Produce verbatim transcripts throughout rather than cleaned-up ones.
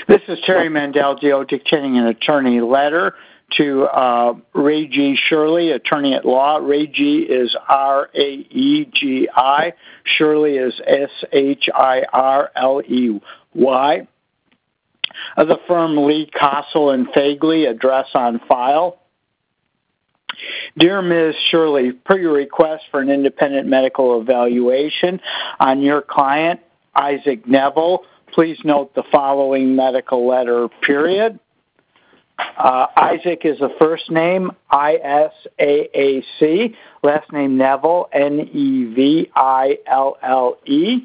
This is Terry Mandelgio dictating an attorney letter to uh, Ray G. Shirley, attorney at law. Ray G is R A E G I. Shirley is S H I R L E Y. Of the firm Lee, Kossel, and Fagley, address on file. Dear Miz Shirley, per your request for an independent medical evaluation on your client, Isaac Neville, please note the following medical letter, period. Uh, Isaac is the first name, I S A A C, last name Neville, N E V I L L E.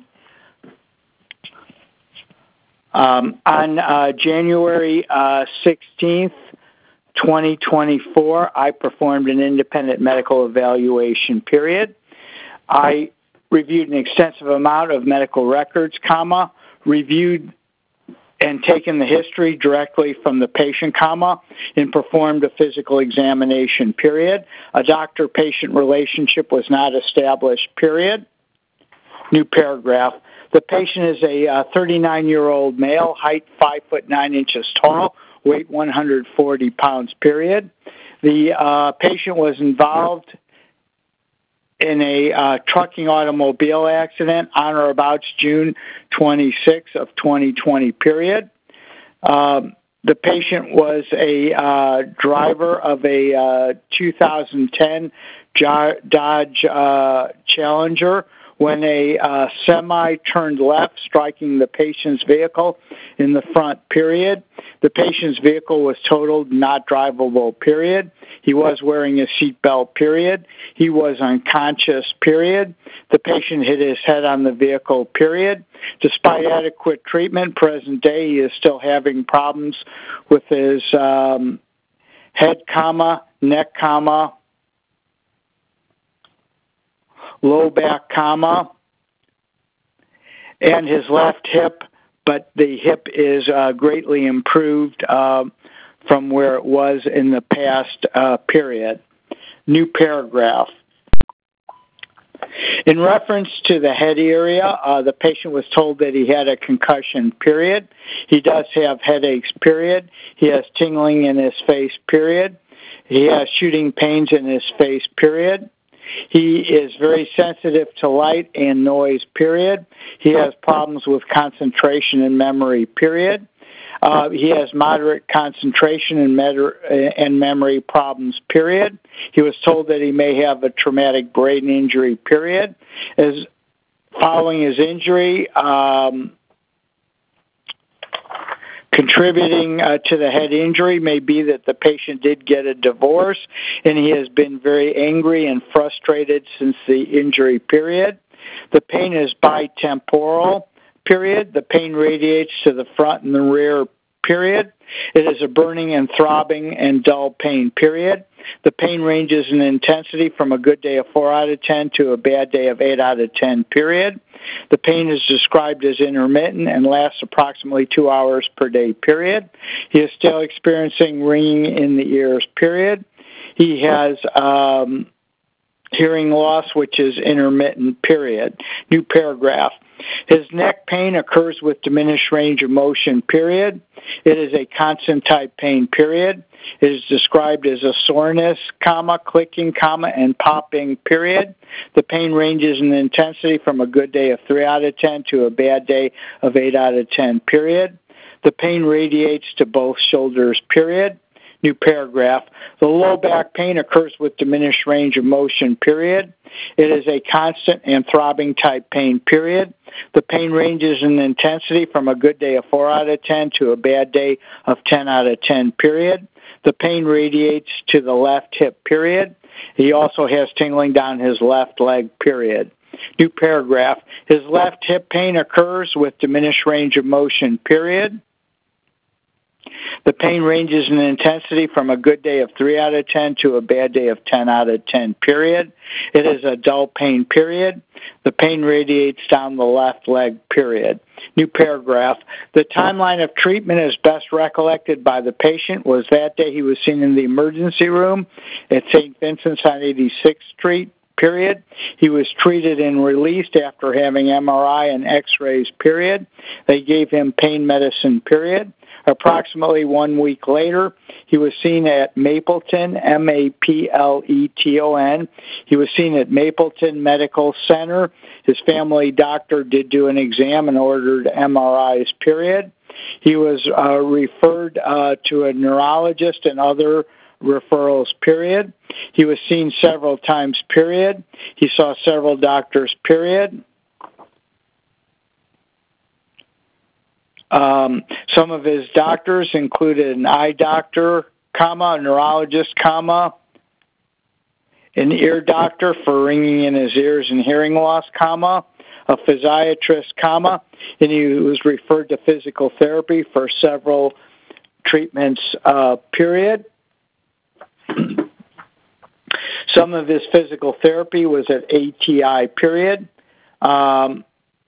Um, on uh, January uh, sixteenth, twenty twenty-four, I performed an independent medical evaluation, period. I reviewed an extensive amount of medical records, comma, reviewed and taken the history directly from the patient, comma, and performed a physical examination, period. A doctor-patient relationship was not established, period. New paragraph. The patient is a thirty-nine-year-old male, height five foot nine inches tall, weight one hundred forty pounds, period. The uh, patient was involved in a uh, trucking automobile accident on or about June twenty-sixth of twenty twenty, period. Um, the patient was a uh, driver of a uh, two thousand ten Dodge uh, Challenger when a uh, semi turned left, striking the patient's vehicle in the front, period. The patient's vehicle was totaled, not drivable, period. He was wearing a seatbelt, period. He was unconscious, period. The patient hit his head on the vehicle, period. Despite adequate treatment, present day, he is still having problems with his um, head, comma, neck, comma, low back, comma, and his left hip, but the hip is uh, greatly improved uh, from where it was in the past uh, period. New paragraph. In reference to the head area, uh, the patient was told that he had a concussion, period. He does have headaches, period. He has tingling in his face, period. He has shooting pains in his face, period. He is very sensitive to light and noise, period. He has problems with concentration and memory, period. Uh, he has moderate concentration and, med- and memory problems, period. He was told that he may have a traumatic brain injury, period. As following his injury, um, contributing uh, to the head injury may be that the patient did get a divorce, and he has been very angry and frustrated since the injury, period. The pain is bitemporal, period. The pain radiates to the front and the rear, period. It is a burning and throbbing and dull pain, period. The pain ranges in intensity from a good day of four out of ten to a bad day of eight out of ten, period. The pain is described as intermittent and lasts approximately two hours per day, period. He is still experiencing ringing in the ears, period. He has um, hearing loss, which is intermittent, period. New paragraph. His neck pain occurs with diminished range of motion, period. It is a constant type pain, period. It is described as a soreness, comma, clicking, comma, and popping, period. The pain ranges in intensity from a good day of three out of ten to a bad day of eight out of ten, period. The pain radiates to both shoulders, period. New paragraph. The low back pain occurs with diminished range of motion, period. It is a constant and throbbing type pain, period. The pain ranges in intensity from a good day of four out of ten to a bad day of ten out of ten, period. The pain radiates to the left hip, period. He also has tingling down his left leg, period. New paragraph. His left hip pain occurs with diminished range of motion, period. The pain ranges in intensity from a good day of three out of ten to a bad day of ten out of ten, period. It is a dull pain, period. The pain radiates down the left leg, period. New paragraph. The timeline of treatment as best recollected by the patient was that day he was seen in the emergency room at Saint Vincent's on eighty-sixth Street, period. He was treated and released after having M R I and x-rays, period. They gave him pain medicine, period. Approximately one week later, he was seen at Mapleton, M A P L E T O N. He was seen at Mapleton Medical Center. His family doctor did do an exam and ordered M R Is, period. He was uh, referred uh, to a neurologist and other referrals, period. He was seen several times, period. He saw several doctors, period. Um, some of his doctors included an eye doctor, comma, a neurologist, comma, an ear doctor for ringing in his ears and hearing loss, comma, a physiatrist, comma, and he was referred to physical therapy for several treatments, uh, period. Some of his physical therapy was at A T I, period. Um,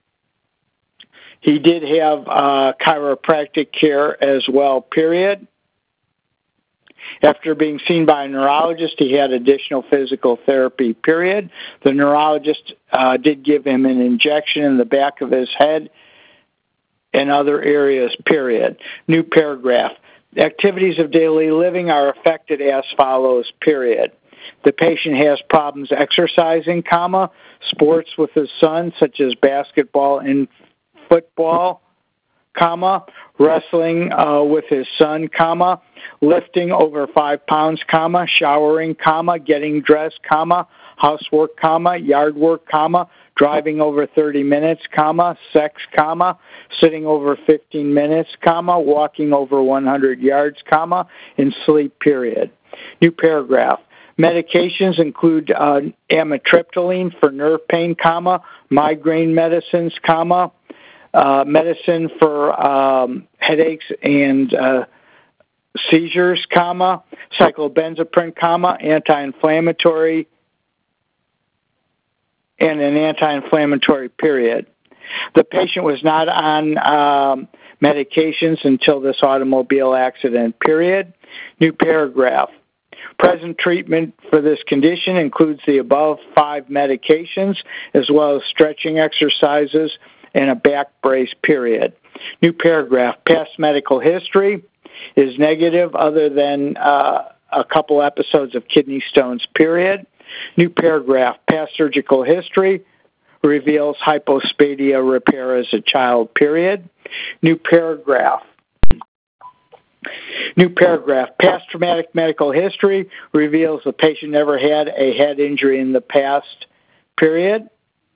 he did have uh, chiropractic care as well, period. After being seen by a neurologist, he had additional physical therapy, period. The neurologist uh, did give him an injection in the back of his head and other areas, period. New paragraph. Activities of daily living are affected as follows, period. The patient has problems exercising, comma, sports with his son, such as basketball and football, comma, wrestling uh, with his son, comma, lifting over five pounds, comma, showering, comma, getting dressed, comma, housework, comma, yard work, comma, driving over thirty minutes, comma, sex, comma, sitting over fifteen minutes, comma, walking over one hundred yards, comma, and sleep, period. New paragraph. Medications include uh, amitriptyline for nerve pain, comma, migraine medicines, comma, uh, medicine for um, headaches and uh, seizures, comma, cyclobenzaprine, comma, anti-inflammatory, and an anti-inflammatory, period. The patient was not on um, medications until this automobile accident, period. New paragraph. Present treatment for this condition includes the above five medications, as well as stretching exercises and a back brace, period. New paragraph. Past medical history is negative other than uh, a couple episodes of kidney stones, period. New paragraph. Past surgical history reveals hypospadia repair as a child, period. New paragraph. New paragraph. Past traumatic medical history reveals the patient never had a head injury in the past, period.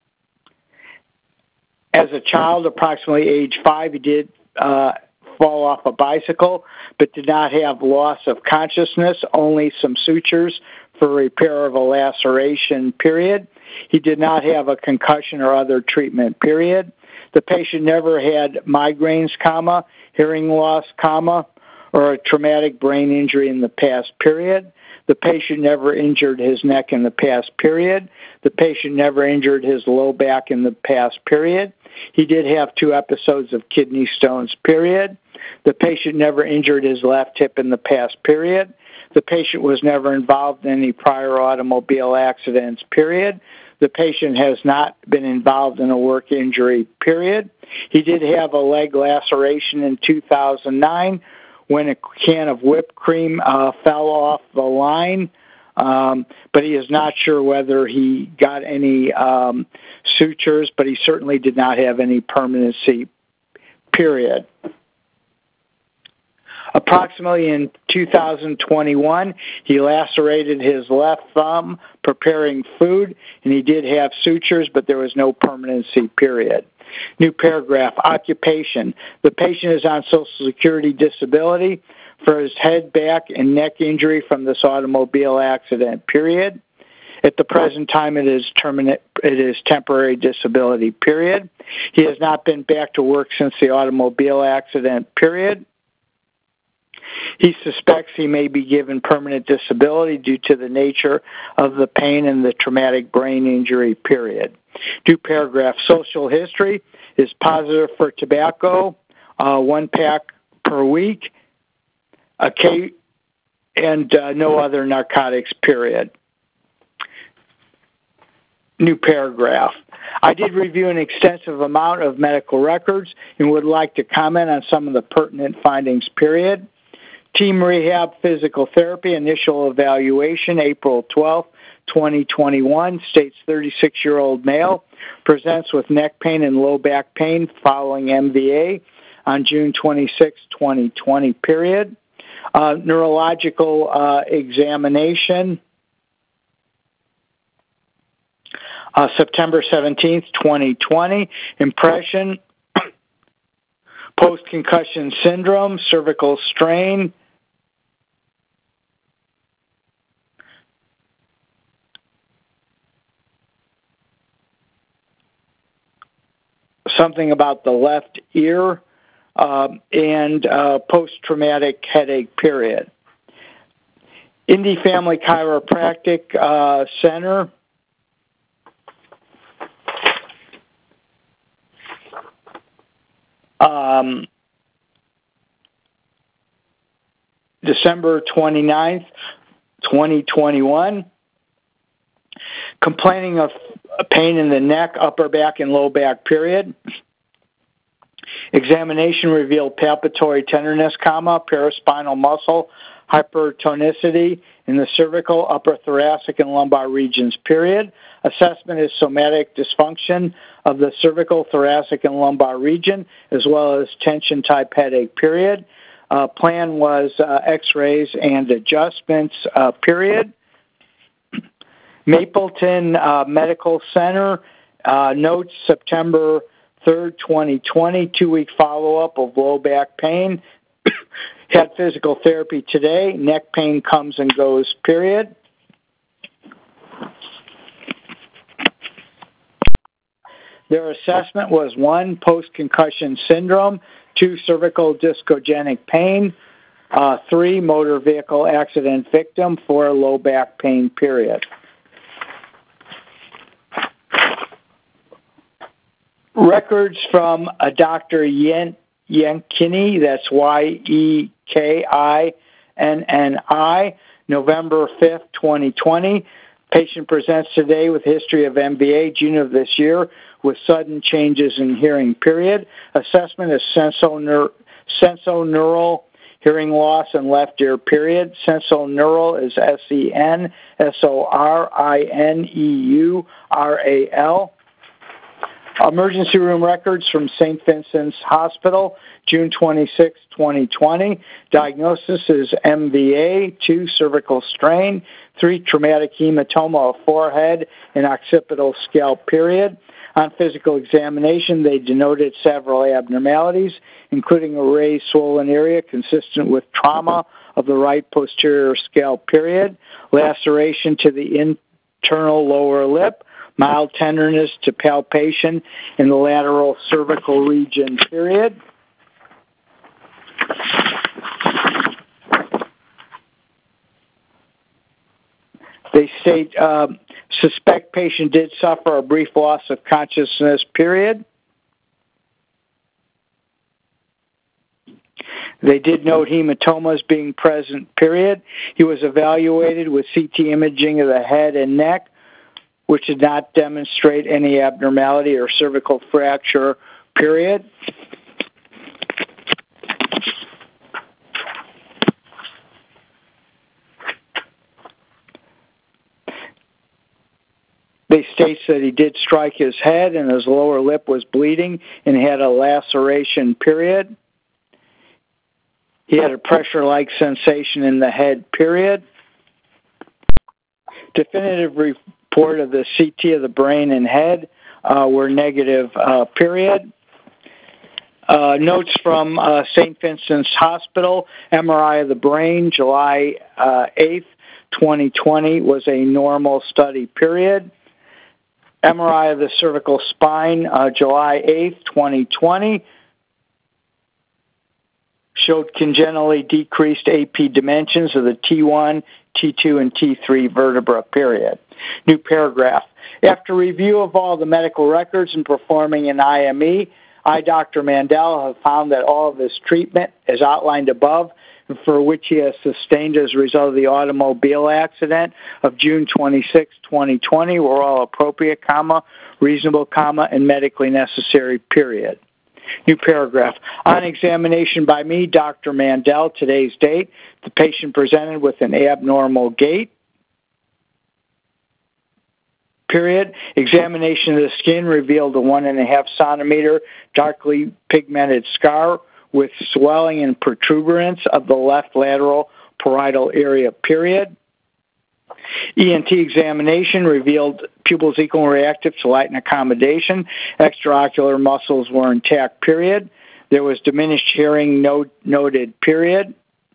As a child, approximately age five, he did uh, fall off a bicycle, but did not have loss of consciousness, only some sutures for repair of a laceration, period. He did not have a concussion or other treatment, period. The patient never had migraines, comma, hearing loss, comma, or a traumatic brain injury in the past, period. The patient never injured his neck in the past, period. The patient never injured his low back in the past, period. He did have two episodes of kidney stones, period. The patient never injured his left hip in the past, period. The patient was never involved in any prior automobile accidents, period. The patient has not been involved in a work injury, period. He did have a leg laceration in two thousand nine when a can of whipped cream uh, fell off the line, um, but he is not sure whether he got any um, sutures, but he certainly did not have any permanency, period. Approximately in two thousand twenty-one, he lacerated his left thumb preparing food, and he did have sutures, but there was no permanency, period. New paragraph, occupation. The patient is on Social Security disability for his head, back, and neck injury from this automobile accident, period. At the present time, it is terminate, it is temporary disability, period. He has not been back to work since the automobile accident, period. He suspects he may be given permanent disability due to the nature of the pain and the traumatic brain injury, period. New paragraph, social history is positive for tobacco, uh, one pack per week, okay, and uh, no other narcotics, period. New paragraph. I did review an extensive amount of medical records and would like to comment on some of the pertinent findings, period. Team Rehab Physical Therapy initial evaluation, April twelfth, twenty twenty-one, states thirty-six-year-old male, presents with neck pain and low back pain following M V A on June twenty-sixth, twenty twenty, period. Uh, neurological uh, examination, uh, September seventeenth, twenty twenty, impression, post-concussion syndrome, cervical strain, something about the left ear, uh, and uh, post-traumatic headache, period. Indy Family Chiropractic uh, Center, um, December twenty-ninth, twenty twenty-one, complaining of pain in the neck, upper back, and low back, period. Examination revealed palpatory tenderness, comma, paraspinal muscle hypertonicity in the cervical, upper thoracic, and lumbar regions, period. Assessment is somatic dysfunction of the cervical, thoracic, and lumbar region, as well as tension-type headache, period. Uh, plan was uh, x-rays and adjustments, uh, period. Mapleton uh, Medical Center, uh, notes September third, twenty twenty, two-week follow-up of low back pain. Had physical therapy today. Neck pain comes and goes, period. Their assessment was one, post-concussion syndrome, two, cervical discogenic pain, uh, three, motor vehicle accident victim, four, low back pain, period. Records from a Doctor Yen, Yenkini, that's Y E K I N N I, November fifth, twenty twenty. Patient presents today with history of M V A, June of this year, with sudden changes in hearing, period. Assessment is sensorineur- sensorineural hearing loss in left ear, period. Sensorineural is S E N S O R I N E U R A L. Emergency room records from Saint Vincent's Hospital, June twenty-sixth, twenty twenty. Diagnosis is M V A, two, cervical strain, three, traumatic hematoma of forehead and occipital scalp, period. On physical examination, they denoted several abnormalities, including a raised swollen area consistent with trauma of the right posterior scalp, period. Laceration to the internal lower lip, mild tenderness to palpation in the lateral cervical region, period. They state, uh, suspect patient did suffer a brief loss of consciousness, period. They did note hematomas being present, period. He was evaluated with C T imaging of the head and neck, which did not demonstrate any abnormality or cervical fracture, period. They state that he did strike his head and his lower lip was bleeding and had a laceration, period. He had a pressure-like sensation in the head, period. Definitive report of the C T of the brain and head uh, were negative, uh, period. Uh, notes from uh, Saint Vincent's Hospital, M R I of the brain, July uh, eighth, twenty twenty, was a normal study, period. M R I of the cervical spine, uh, July eighth, twenty twenty, showed congenitally decreased A P dimensions of the T one, T two, and T three vertebra, period. New paragraph. After review of all the medical records and performing an I M E, I, Doctor Mandel, have found that all of this treatment, as outlined above, for which he has sustained as a result of the automobile accident of June twenty-sixth, twenty twenty, were all appropriate, comma, reasonable, comma, and medically necessary, period. New paragraph. On examination by me, Doctor Mandel, today's date, the patient presented with an abnormal gait, period. Examination of the skin revealed a one and a half centimeter darkly pigmented scar with swelling and protuberance of the left lateral parietal area, period. E N T examination revealed pupils equal and reactive to light and accommodation. Extraocular muscles were intact, period. There was diminished hearing note, noted, period.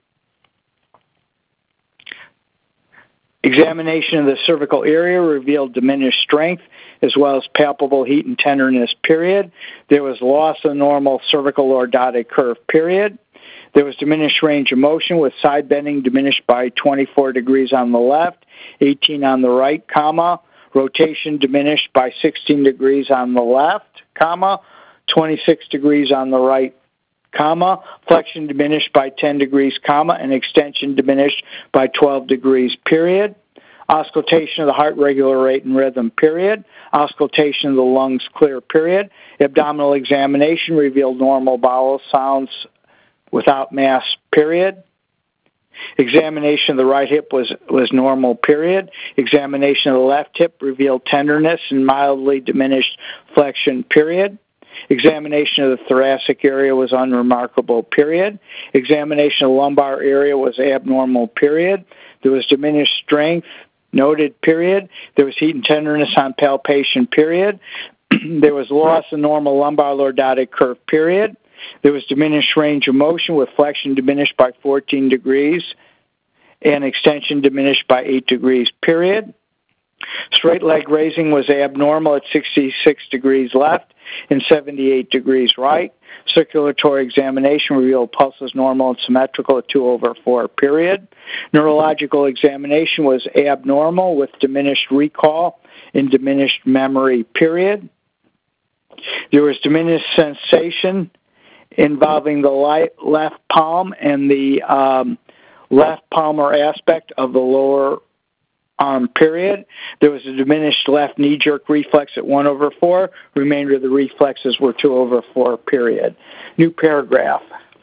Examination of the cervical area revealed diminished strength as well as palpable heat and tenderness, period. There was loss of normal cervical lordotic curve, period. There was diminished range of motion with side bending diminished by twenty-four degrees on the left, eighteen on the right, comma. Rotation diminished by sixteen degrees on the left, comma. twenty-six degrees on the right, comma. Flexion diminished by ten degrees, comma, and extension diminished by twelve degrees, period. Auscultation of the heart regular rate and rhythm, period. Auscultation of the lungs clear, period. Abdominal examination revealed normal bowel sounds without mass, period. Examination of the right hip was, was normal, period. Examination of the left hip revealed tenderness and mildly diminished flexion, period. Examination of the thoracic area was unremarkable, period. Examination of the lumbar area was abnormal, period. There was diminished strength, noted, period. There was heat and tenderness on palpation, period. There was loss of normal lumbar lordotic curve, period. There was diminished range of motion with flexion diminished by fourteen degrees and extension diminished by eight degrees, period. Straight leg raising was abnormal at sixty-six degrees left and seventy-eight degrees right. Circulatory examination revealed pulses normal and symmetrical at two over four, period. Neurological examination was abnormal with diminished recall and diminished memory, period. There was diminished sensation involving the light, left palm and the um, left palmar aspect of the lower arm, period. There was a diminished left knee jerk reflex at one over four. Remainder of the reflexes were two over four, period. New paragraph.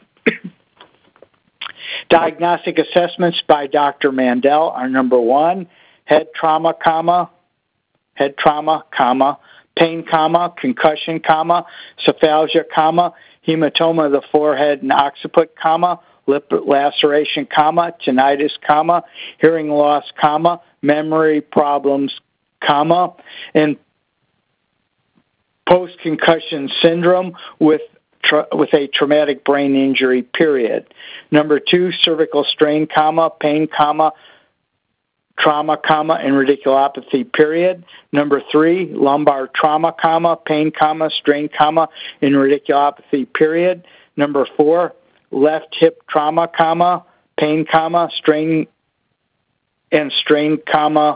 Diagnostic assessments by Doctor Mandel are number one, head trauma, comma, head trauma, comma, pain, comma, concussion, comma, cephalgia, comma, hematoma of the forehead and occiput, comma, lip laceration, comma, tinnitus, comma, hearing loss, comma, memory problems, comma, and post-concussion syndrome with tra- with a traumatic brain injury, period. Number two, cervical strain, comma, pain, comma, trauma, comma, and radiculopathy, period. Number three, lumbar trauma, comma, pain, comma, strain, comma, and radiculopathy, period. Number four, left hip trauma, comma, pain, comma, strain, and strain, comma,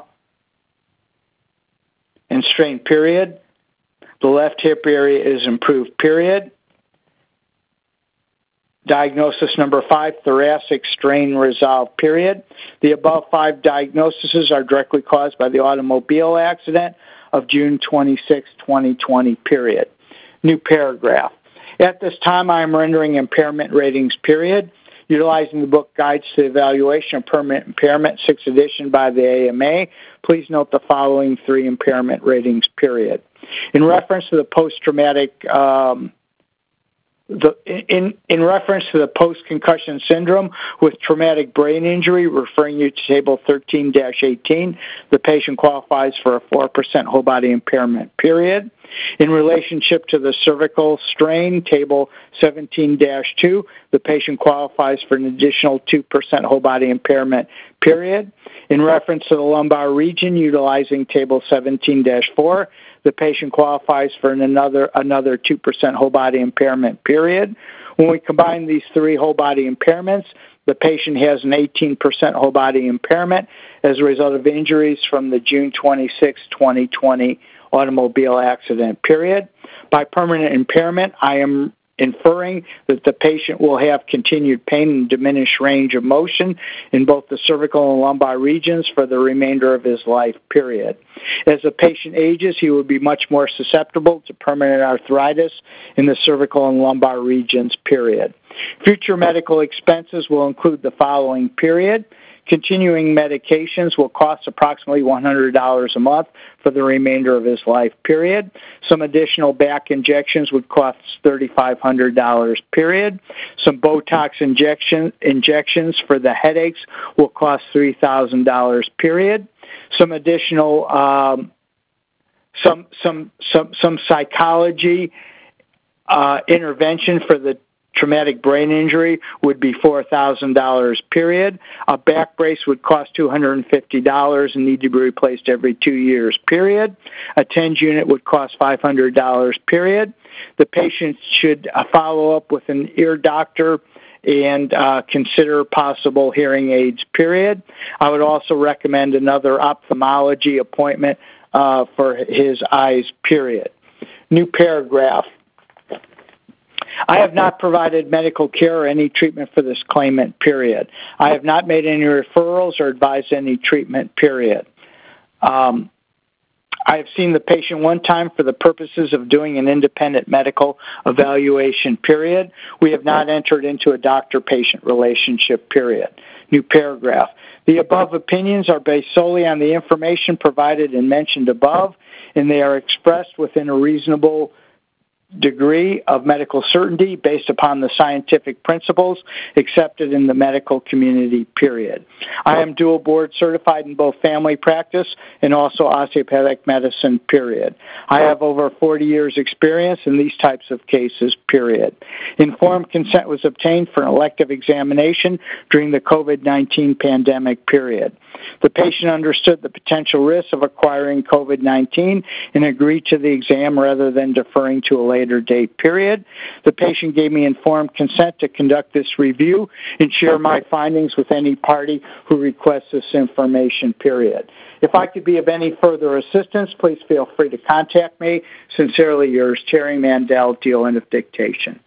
and strain, period. The left hip area is improved, period. Diagnosis number five, thoracic strain resolved, period. The above five diagnoses are directly caused by the automobile accident of June twenty-sixth, twenty twenty, period. New paragraph. At this time, I am rendering impairment ratings, period. Utilizing the book Guides to the Evaluation of Permanent Impairment, sixth edition by the A M A, please note the following three impairment ratings, period. In reference to the post-traumatic um, The, in, in reference to the post-concussion syndrome with traumatic brain injury, referring you to Table thirteen dash eighteen, the patient qualifies for a four percent whole body impairment, period. In relationship to the cervical strain, Table seventeen dash two, the patient qualifies for an additional two percent whole body impairment, period. In reference to the lumbar region, utilizing Table seventeen dash four, the patient qualifies for an another another two percent whole body impairment, period. When we combine these three whole body impairments, the patient has an eighteen percent whole body impairment as a result of injuries from the June twenty-sixth, twenty twenty automobile accident, period. By permanent impairment, I am inferring that the patient will have continued pain and diminished range of motion in both the cervical and lumbar regions for the remainder of his life, period. As the patient ages, he will be much more susceptible to permanent arthritis in the cervical and lumbar regions, period. Future medical expenses will include the following, period. Continuing medications will cost approximately one hundred dollars a month for the remainder of his life, period. Some additional back injections would cost three thousand five hundred dollars, period. Some Botox injection, injections for the headaches will cost three thousand dollars, period. Some additional, um, some, some, some, some psychology uh, intervention for the traumatic brain injury would be four thousand dollars, period. A back brace would cost two hundred fifty dollars and need to be replaced every two years, period. A TENS unit would cost five hundred dollars, period. The patient should uh, follow up with an ear doctor and uh, consider possible hearing aids, period. I would also recommend another ophthalmology appointment uh, for his eyes, period. New paragraph. I have not provided medical care or any treatment for this claimant, period. I have not made any referrals or advised any treatment, period. Um, I have seen the patient one time for the purposes of doing an independent medical evaluation, period. We have not entered into a doctor-patient relationship, period. New paragraph. The above opinions are based solely on the information provided and mentioned above, and they are expressed within a reasonable degree of medical certainty based upon the scientific principles accepted in the medical community, period. I am dual board certified in both family practice and also osteopathic medicine, period. I have over forty years experience in these types of cases, period. Informed consent was obtained for an elective examination during the COVID nineteen pandemic, period. The patient understood the potential risks of acquiring COVID nineteen and agreed to the exam rather than deferring to a later date, period. The patient gave me informed consent to conduct this review and share my findings with any party who requests this information, period. If I could be of any further assistance, please feel free to contact me. Sincerely yours, Terry Mandel, deal end of dictation.